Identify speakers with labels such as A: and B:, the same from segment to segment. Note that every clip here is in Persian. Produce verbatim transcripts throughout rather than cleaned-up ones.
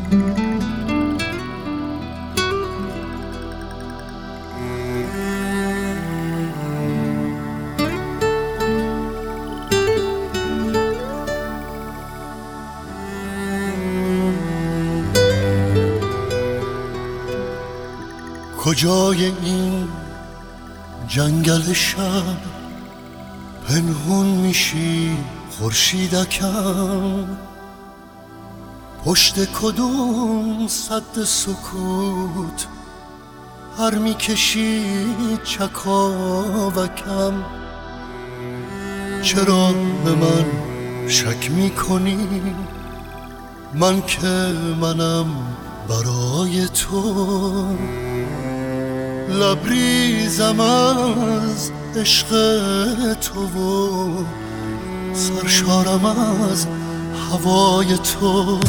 A: کجای این جنگل شب پنهون میشی خورشیدکم؟ پشت کدوم سد سکوت هر میکشی چکاوکم؟ چرا به من شک میکنی من که منم برای تو؟ لبریزم از عشق تو و سرشارم از هوای تو.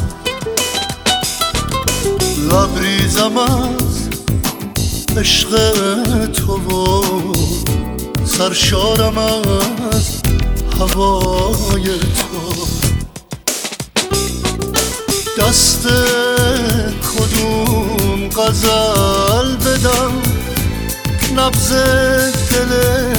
A: لبریزم از عشق تو و سرشارم از هوای تو. دست کدوم غزل بدم نبض دل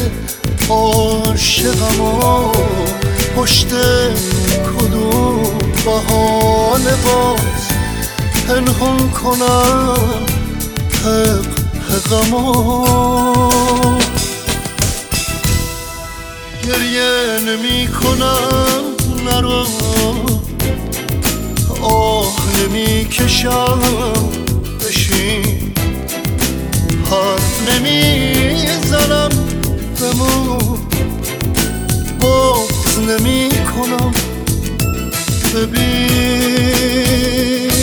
A: عاشقمو؟ پشت کدوم بهانه باز پنهون کنم حق حقمو؟ گریه نمی کنم نرو، آه نمی کشم بشین، حرف نمی زنم بمون، بغض نمی کنم ببین.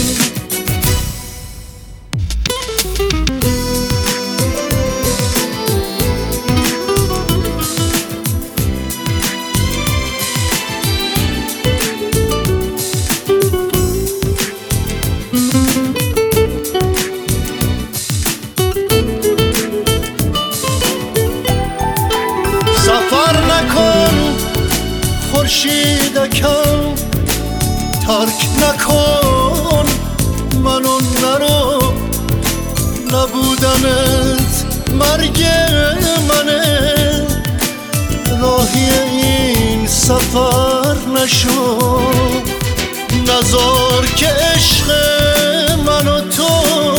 A: سفر نکن خورشیدکم، ترک نکن منو نرو، نبودنت مرگ منه، راهی این سفر نشو، نذار که عشق من و تو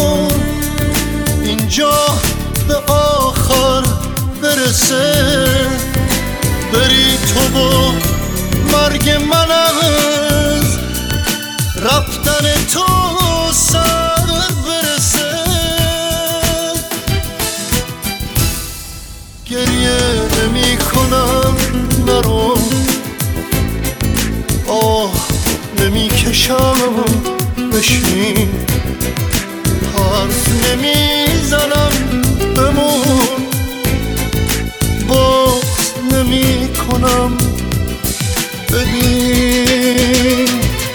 A: اینجا به آخر برسه، بری تو و مرگ من از رفتن تو سر برسه. گریه نمی کنم نرو، آه نمی کشم بشین، حرف نمی زنم بمون، بغض نمی کنم ببین.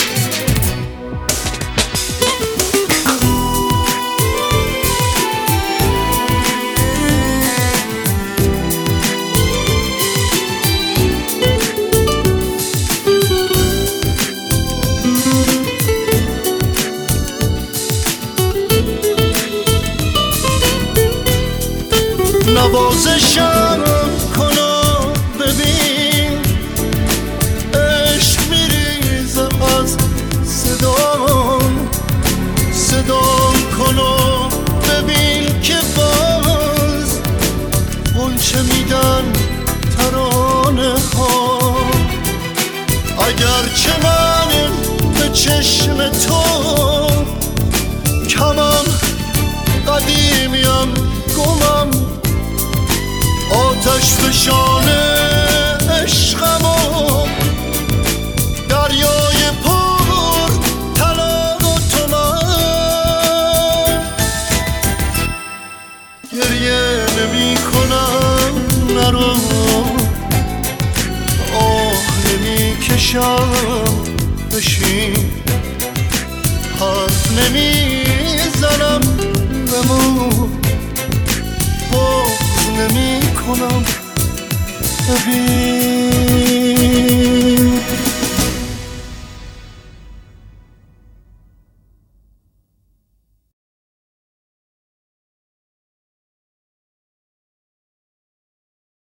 A: نوازشم کنم ببین، عشق میریزه از صدام، صدام کنم ببین که باز غنچه میدن ترانه ها. اگرچه من به چشم تو کمم، قدیمیم گمم، آتش فشان عشقمو دریای پر طلا و تومن. گریه نمی کنم نرو، آه نمی کشم بشین، حرف نمی زنم بمون، بغض نمی کنم ببین.